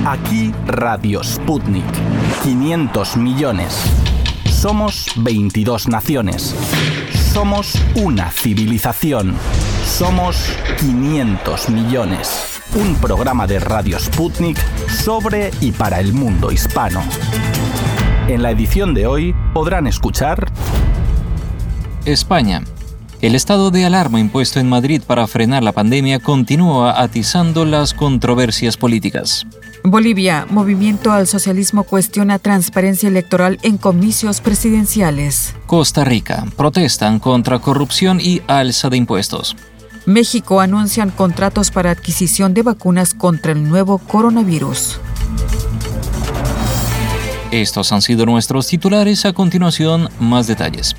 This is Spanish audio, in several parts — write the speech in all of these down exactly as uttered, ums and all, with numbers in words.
Aquí Radio Sputnik. quinientos millones. Somos veintidós naciones. Somos una civilización. Somos quinientos millones. Un programa de Radio Sputnik sobre y para el mundo hispano. En la edición de hoy podrán escuchar... España. El estado de alarma impuesto en Madrid para frenar la pandemia continúa atizando las controversias políticas. Bolivia. Movimiento al Socialismo cuestiona transparencia electoral en comicios presidenciales. Costa Rica. Protestan contra corrupción y alza de impuestos. México. Anuncian contratos para adquisición de vacunas contra el nuevo coronavirus. Estos han sido nuestros titulares. A continuación, más detalles.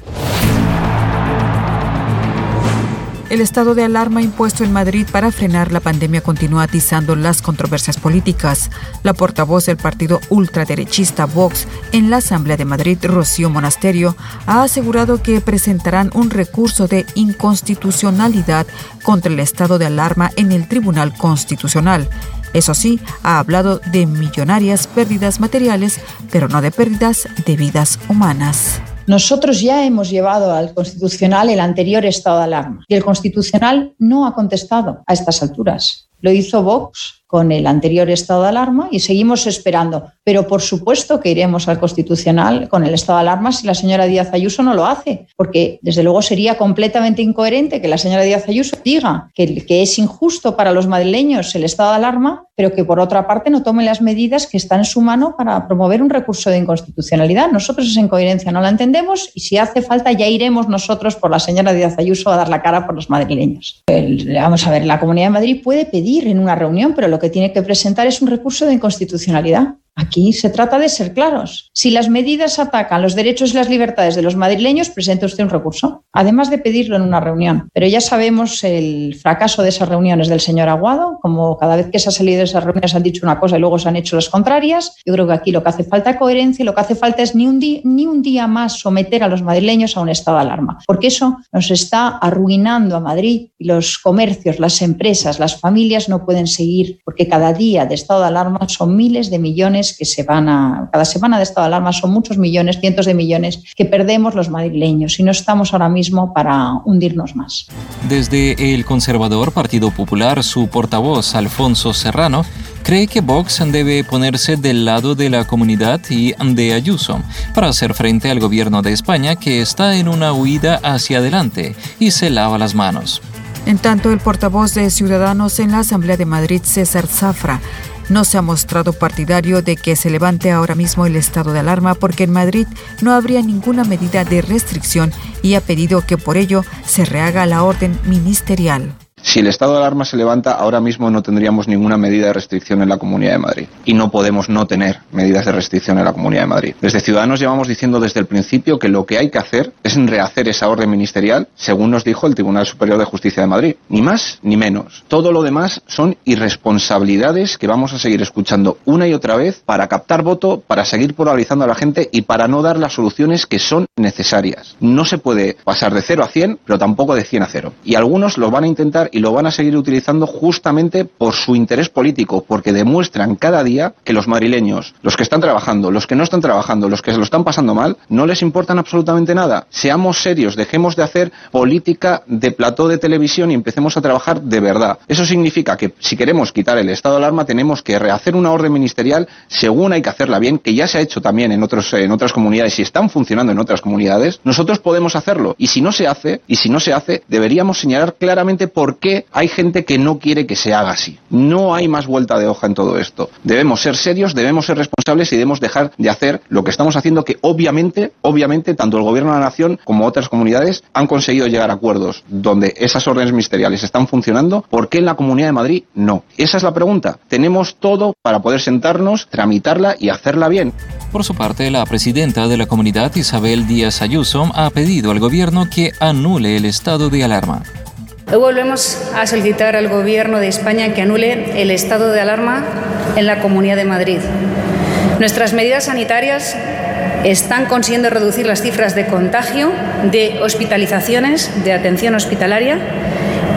El estado de alarma impuesto en Madrid para frenar la pandemia continúa atizando las controversias políticas. La portavoz del partido ultraderechista Vox en la Asamblea de Madrid, Rocío Monasterio, ha asegurado que presentarán un recurso de inconstitucionalidad contra el estado de alarma en el Tribunal Constitucional. Eso sí, ha hablado de millonarias pérdidas materiales, pero no de pérdidas de vidas humanas. Nosotros ya hemos llevado al Constitucional el anterior estado de alarma y el Constitucional no ha contestado a estas alturas. Lo hizo Vox con el anterior estado de alarma y seguimos esperando. Pero por supuesto que iremos al Constitucional con el estado de alarma si la señora Díaz Ayuso no lo hace, porque desde luego sería completamente incoherente que la señora Díaz Ayuso diga que, que es injusto para los madrileños el estado de alarma, pero que por otra parte no tome las medidas que están en su mano para promover un recurso de inconstitucionalidad. Nosotros esa incoherencia no la entendemos y si hace falta ya iremos nosotros por la señora Díaz Ayuso a dar la cara por los madrileños. El, vamos a ver, la Comunidad de Madrid puede pedir en una reunión, pero lo que tiene que presentar es un recurso de inconstitucionalidad. Aquí se trata de ser claros. Si las medidas atacan los derechos y las libertades de los madrileños, presente usted un recurso, además de pedirlo en una reunión. Pero ya sabemos el fracaso de esas reuniones del señor Aguado, como cada vez que se ha salido de esas reuniones han dicho una cosa y luego se han hecho las contrarias. Yo creo que aquí lo que hace falta es coherencia y lo que hace falta es ni un, día, ni un día más someter a los madrileños a un estado de alarma, porque eso nos está arruinando a Madrid y los comercios, las empresas, las familias no pueden seguir, porque cada día de estado de alarma son miles de millones que se van a... Cada semana de estado de alarma son muchos millones, cientos de millones que perdemos los madrileños y no estamos ahora mismo para hundirnos más. Desde el conservador Partido Popular, su portavoz, Alfonso Serrano, cree que Vox debe ponerse del lado de la comunidad y de Ayuso para hacer frente al gobierno de España que está en una huida hacia adelante y se lava las manos. En tanto, el portavoz de Ciudadanos en la Asamblea de Madrid, César Zafra, no se ha mostrado partidario de que se levante ahora mismo el estado de alarma porque en Madrid no habría ninguna medida de restricción y ha pedido que por ello se rehaga la orden ministerial. Si el estado de alarma se levanta, ahora mismo no tendríamos ninguna medida de restricción en la Comunidad de Madrid. Y no podemos no tener medidas de restricción en la Comunidad de Madrid. Desde Ciudadanos llevamos diciendo desde el principio que lo que hay que hacer es rehacer esa orden ministerial, según nos dijo el Tribunal Superior de Justicia de Madrid. Ni más ni menos. Todo lo demás son irresponsabilidades que vamos a seguir escuchando una y otra vez para captar voto, para seguir polarizando a la gente y para no dar las soluciones que son necesarias. No se puede pasar de cero a cien, pero tampoco de cien a cero. Y algunos lo van a intentar y lo van a seguir utilizando justamente por su interés político, porque demuestran cada día que los madrileños, los que están trabajando, los que no están trabajando, los que se lo están pasando mal, no les importan absolutamente nada. Seamos serios, dejemos de hacer política de plató de televisión y empecemos a trabajar de verdad. Eso significa que si queremos quitar el estado de alarma tenemos que rehacer una orden ministerial según hay que hacerla bien, que ya se ha hecho también en, otros, en otras comunidades y están funcionando en otras comunidades. Nosotros podemos hacerlo y si no se hace, y si no se hace, deberíamos señalar claramente por qué hay gente que no quiere que se haga así. No hay más vuelta de hoja en todo esto. Debemos ser serios, debemos ser responsables y debemos dejar de hacer lo que estamos haciendo, que obviamente, obviamente, tanto el Gobierno de la Nación como otras comunidades han conseguido llegar a acuerdos donde esas órdenes ministeriales están funcionando. ¿Por qué en la Comunidad de Madrid no? Esa es la pregunta. Tenemos todo para poder sentarnos, tramitarla y hacerla bien. Por su parte, la presidenta de la comunidad, Isabel Díaz Ayuso, ha pedido al gobierno que anule el estado de alarma. Hoy volvemos a solicitar al Gobierno de España que anule el estado de alarma en la Comunidad de Madrid. Nuestras medidas sanitarias están consiguiendo reducir las cifras de contagio, de hospitalizaciones, de atención hospitalaria,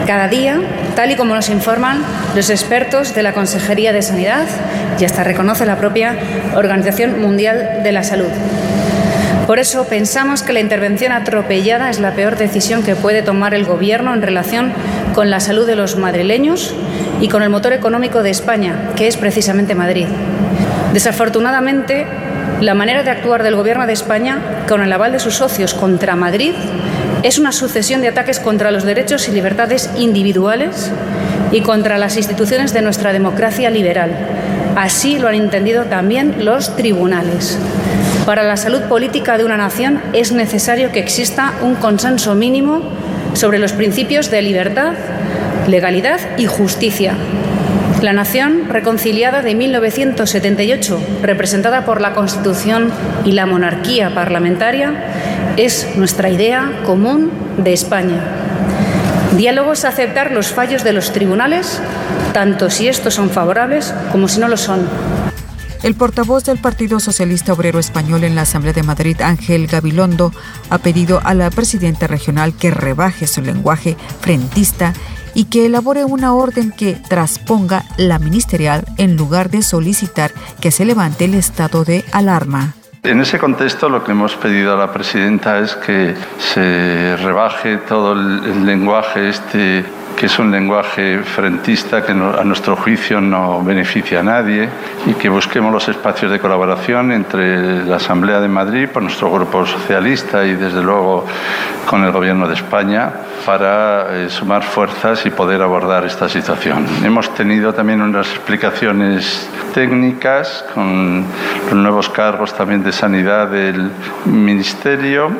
cada día, tal y como nos informan los expertos de la Consejería de Sanidad y hasta reconoce la propia Organización Mundial de la Salud. Por eso pensamos que la intervención atropellada es la peor decisión que puede tomar el Gobierno en relación con la salud de los madrileños y con el motor económico de España, que es precisamente Madrid. Desafortunadamente, la manera de actuar del Gobierno de España, con el aval de sus socios contra Madrid, es una sucesión de ataques contra los derechos y libertades individuales y contra las instituciones de nuestra democracia liberal. Así lo han entendido también los tribunales. Para la salud política de una nación es necesario que exista un consenso mínimo sobre los principios de libertad, legalidad y justicia. La nación reconciliada de mil novecientos setenta y ocho, representada por la Constitución y la monarquía parlamentaria, es nuestra idea común de España. Diálogo es aceptar los fallos de los tribunales, tanto si estos son favorables como si no lo son. El portavoz del Partido Socialista Obrero Español en la Asamblea de Madrid, Ángel Gabilondo, ha pedido a la presidenta regional que rebaje su lenguaje frentista y que elabore una orden que trasponga la ministerial en lugar de solicitar que se levante el estado de alarma. En ese contexto, lo que hemos pedido a la presidenta es que se rebaje todo el, el lenguaje este, que es un lenguaje frentista que no, a nuestro juicio no beneficia a nadie, y que busquemos los espacios de colaboración entre la Asamblea de Madrid, por nuestro grupo socialista y desde luego con el Gobierno de España, para eh, sumar fuerzas y poder abordar esta situación. Hemos tenido también unas explicaciones técnicas con los nuevos cargos también de sanidad del Ministerio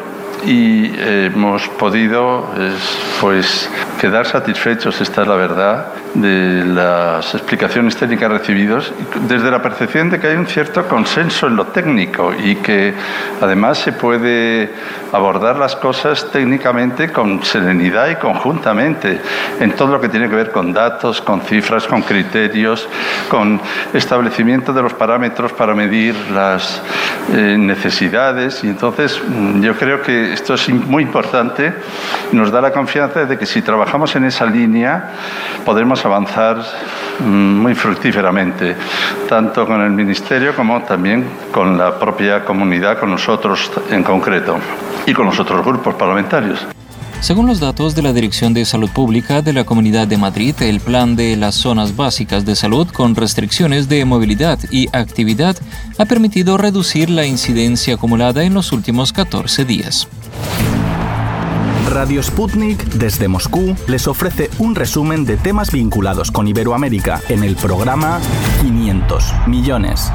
y eh, hemos podido eh, pues quedar satisfechos, esta es la verdad, de las explicaciones técnicas recibidas, desde la percepción de que hay un cierto consenso en lo técnico y que además se puede abordar las cosas técnicamente con serenidad y conjuntamente en todo lo que tiene que ver con datos, con cifras, con criterios, con establecimiento de los parámetros para medir las eh, necesidades. Y entonces yo creo que esto es muy importante, nos da la confianza de que si trabajamos en esa línea podemos avanzar muy fructíferamente, tanto con el Ministerio como también con la propia comunidad, con nosotros en concreto y con los otros grupos parlamentarios. Según los datos de la Dirección de Salud Pública de la Comunidad de Madrid, el plan de las zonas básicas de salud con restricciones de movilidad y actividad ha permitido reducir la incidencia acumulada en los últimos catorce días. Radio Sputnik desde Moscú les ofrece un resumen de temas vinculados con Iberoamérica en el programa quinientos millones.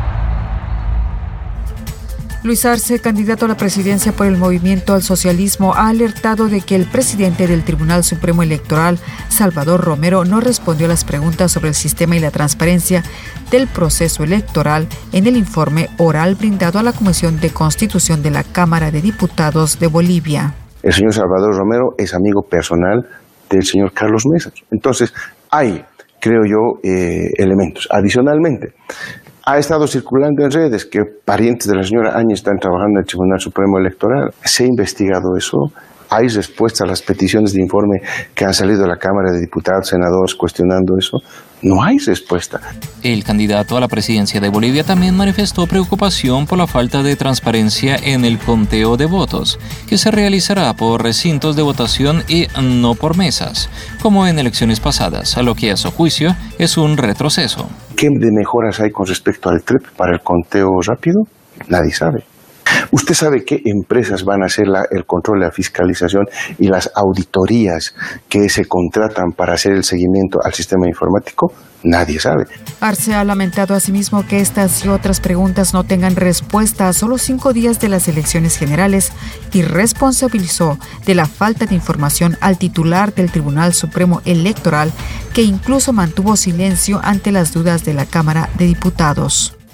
Luis Arce, candidato a la presidencia por el Movimiento al Socialismo, ha alertado de que el presidente del Tribunal Supremo Electoral, Salvador Romero, no respondió a las preguntas sobre el sistema y la transparencia del proceso electoral en el informe oral brindado a la Comisión de Constitución de la Cámara de Diputados de Bolivia. El señor Salvador Romero es amigo personal del señor Carlos Mesa. Entonces, hay, creo yo, eh, elementos. Adicionalmente, ha estado circulando en redes que parientes de la señora Áñez están trabajando en el Tribunal Supremo Electoral. ¿Se ha investigado eso? ¿Hay respuesta a las peticiones de informe que han salido de la Cámara de Diputados, senadores cuestionando eso? No hay respuesta. El candidato a la presidencia de Bolivia también manifestó preocupación por la falta de transparencia en el conteo de votos, que se realizará por recintos de votación y no por mesas, como en elecciones pasadas, a lo que a su juicio es un retroceso. ¿Qué de mejoras hay con respecto al T R E P para el conteo rápido? Nadie sabe. ¿Usted sabe qué empresas van a hacer la, el control, la fiscalización y las auditorías que se contratan para hacer el seguimiento al sistema informático? Nadie sabe. Arce ha lamentado asimismo que estas y otras preguntas no tengan respuesta a solo cinco días de las elecciones generales y responsabilizó de la falta de información al titular del Tribunal Supremo Electoral, que incluso mantuvo silencio ante las dudas de la Cámara de Diputados.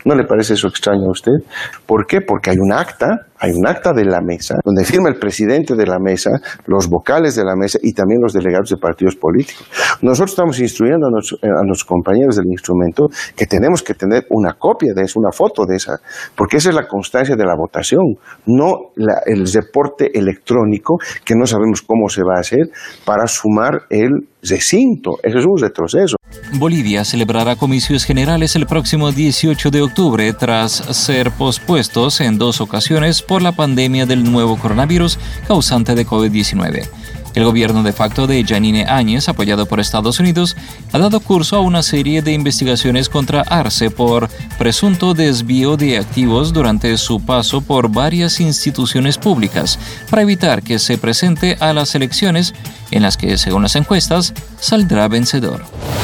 ¿No le parece eso extraño a usted? ¿Por qué? Porque hay un acta, hay un acta de la mesa, donde firma el presidente de la mesa, los vocales de la mesa y también los delegados de partidos políticos. Nosotros estamos instruyendo a, nos, a los compañeros del instrumento que tenemos que tener una copia de eso, una foto de esa, porque esa es la constancia de la votación, no la, el reporte electrónico que no sabemos cómo se va a hacer para sumar el recinto. Eso es un retroceso. Bolivia celebrará comicios generales el próximo dieciocho de octubre tras ser pospuestos en dos ocasiones por la pandemia del nuevo coronavirus causante de COVID diecinueve. El gobierno de facto de Yanine Áñez, apoyado por Estados Unidos, ha dado curso a una serie de investigaciones contra Arce por presunto desvío de activos durante su paso por varias instituciones públicas para evitar que se presente a las elecciones en las que, según las encuestas, saldrá vencedor.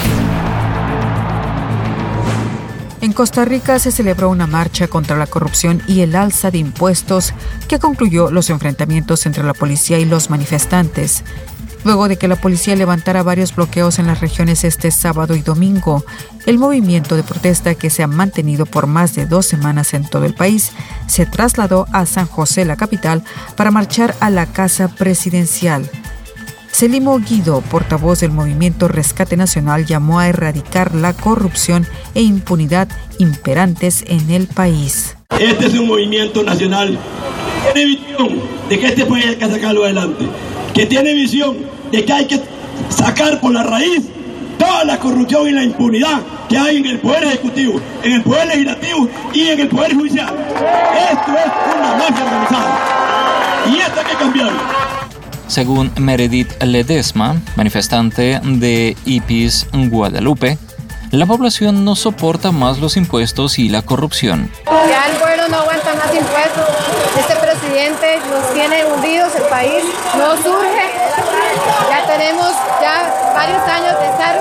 En Costa Rica se celebró una marcha contra la corrupción y el alza de impuestos que concluyó los enfrentamientos entre la policía y los manifestantes. Luego de que la policía levantara varios bloqueos en las regiones este sábado y domingo, el movimiento de protesta que se ha mantenido por más de dos semanas en todo el país se trasladó a San José, la capital, para marchar a la Casa Presidencial. Celimo Guido, portavoz del movimiento Rescate Nacional, llamó a erradicar la corrupción e impunidad imperantes en el país. Este es un movimiento nacional que tiene visión de que este país hay que sacarlo adelante, que tiene visión de que hay que sacar por la raíz toda la corrupción y la impunidad que hay en el Poder Ejecutivo, en el Poder Legislativo y en el Poder Judicial. Esto es una mafia organizada y esto hay que cambiarlo. Según Meredith Ledesma, manifestante de I P I S Guadalupe, la población no soporta más los impuestos y la corrupción. Ya el pueblo no aguanta más impuestos. Este presidente nos tiene hundidos, el país no surge. Ya tenemos ya varios años de estar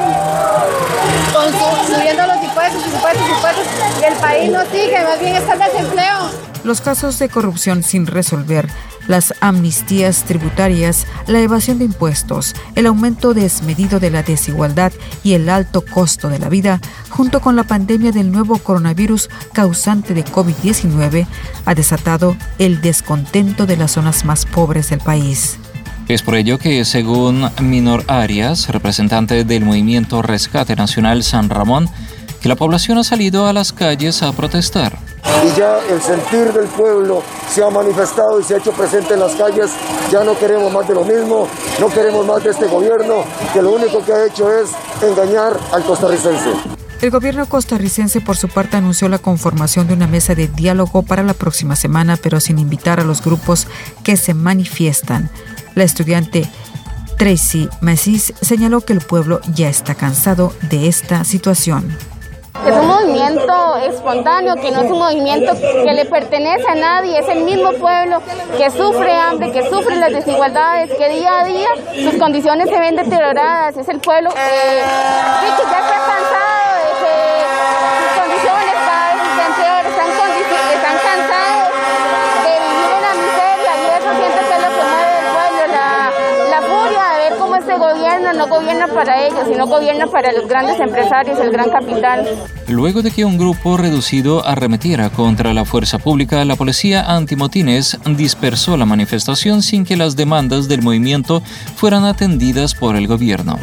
con su, subiendo los impuestos, impuestos, impuestos, y el país no sigue, más bien está el desempleo. Los casos de corrupción sin resolver, las amnistías tributarias, la evasión de impuestos, el aumento desmedido de la desigualdad y el alto costo de la vida, junto con la pandemia del nuevo coronavirus causante de COVID diecinueve, ha desatado el descontento de las zonas más pobres del país. Es por ello que, según Minor Arias, representante del movimiento Rescate Nacional San Ramón, que la población ha salido a las calles a protestar. Y ya el sentir del pueblo se ha manifestado y se ha hecho presente en las calles. Ya no queremos más de lo mismo, no queremos más de este gobierno, que lo único que ha hecho es engañar al costarricense. El gobierno costarricense, por su parte, anunció la conformación de una mesa de diálogo para la próxima semana, pero sin invitar a los grupos que se manifiestan. La estudiante Tracy Messis señaló que el pueblo ya está cansado de esta situación. Es un movimiento espontáneo, que no es un movimiento que le pertenece a nadie, es el mismo pueblo que sufre hambre, que sufre las desigualdades, que día a día sus condiciones se ven deterioradas, es el pueblo eh, que ya está cansado de que sus condiciones cada vez están peores, están, están cansados de vivir en la miseria, y eso siento que es lo que mueve el pueblo, la, la furia de ver cómo este gobierno no gobierna para ellos, sino gobierna para los grandes empresarios, el gran capital. Luego de que un grupo reducido arremetiera contra la fuerza pública, la policía antimotines dispersó la manifestación sin que las demandas del movimiento fueran atendidas por el gobierno.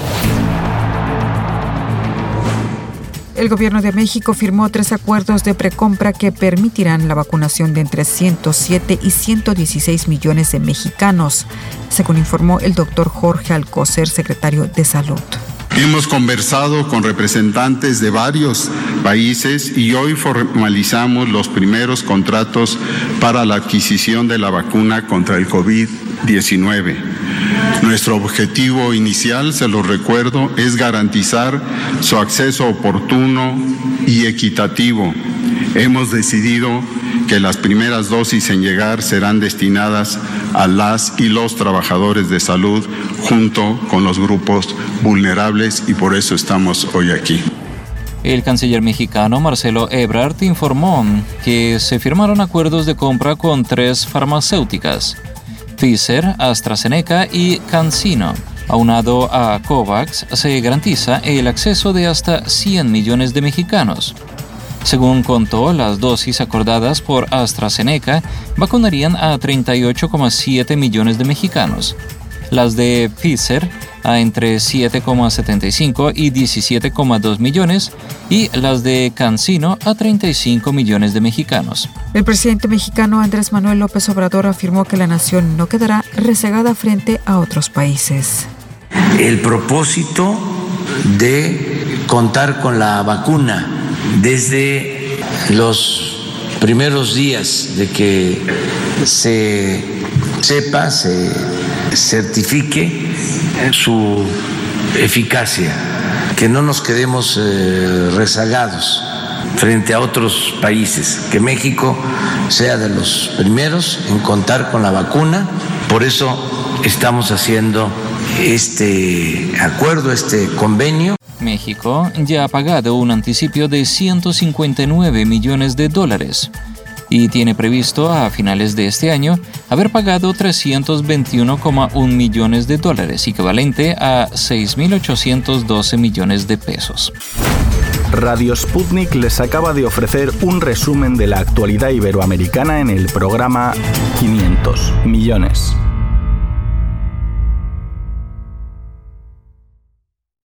El gobierno de México firmó tres acuerdos de precompra que permitirán la vacunación de entre ciento siete y ciento dieciséis millones de mexicanos, según informó el doctor Jorge Alcocer, secretario de Salud. Hemos conversado con representantes de varios países y hoy formalizamos los primeros contratos para la adquisición de la vacuna contra el COVID diecinueve. Nuestro objetivo inicial, se lo recuerdo, es garantizar su acceso oportuno y equitativo. Hemos decidido que las primeras dosis en llegar serán destinadas a las y los trabajadores de salud junto con los grupos vulnerables, y por eso estamos hoy aquí. El canciller mexicano Marcelo Ebrard informó que se firmaron acuerdos de compra con tres farmacéuticas, Pfizer, AstraZeneca y CanSino. Aunado a COVAX, se garantiza el acceso de hasta cien millones de mexicanos. Según contó, las dosis acordadas por AstraZeneca vacunarían a treinta y ocho coma siete millones de mexicanos. Las de Pfizer a entre siete coma setenta y cinco y diecisiete coma dos millones y las de CanSino a treinta y cinco millones de mexicanos. El presidente mexicano Andrés Manuel López Obrador afirmó que la nación no quedará rezagada frente a otros países. El propósito de contar con la vacuna desde los primeros días de que se sepa, se certifique su eficacia, que no nos quedemos eh, rezagados frente a otros países, que México sea de los primeros en contar con la vacuna. Por eso estamos haciendo este acuerdo, este convenio. México ya ha pagado un anticipio de ciento cincuenta y nueve millones de dólares y tiene previsto a finales de este año haber pagado trescientos veintiuno coma uno millones de dólares, equivalente a seis mil ochocientos doce millones de pesos. Radio Sputnik les acaba de ofrecer un resumen de la actualidad iberoamericana en el programa quinientos millones.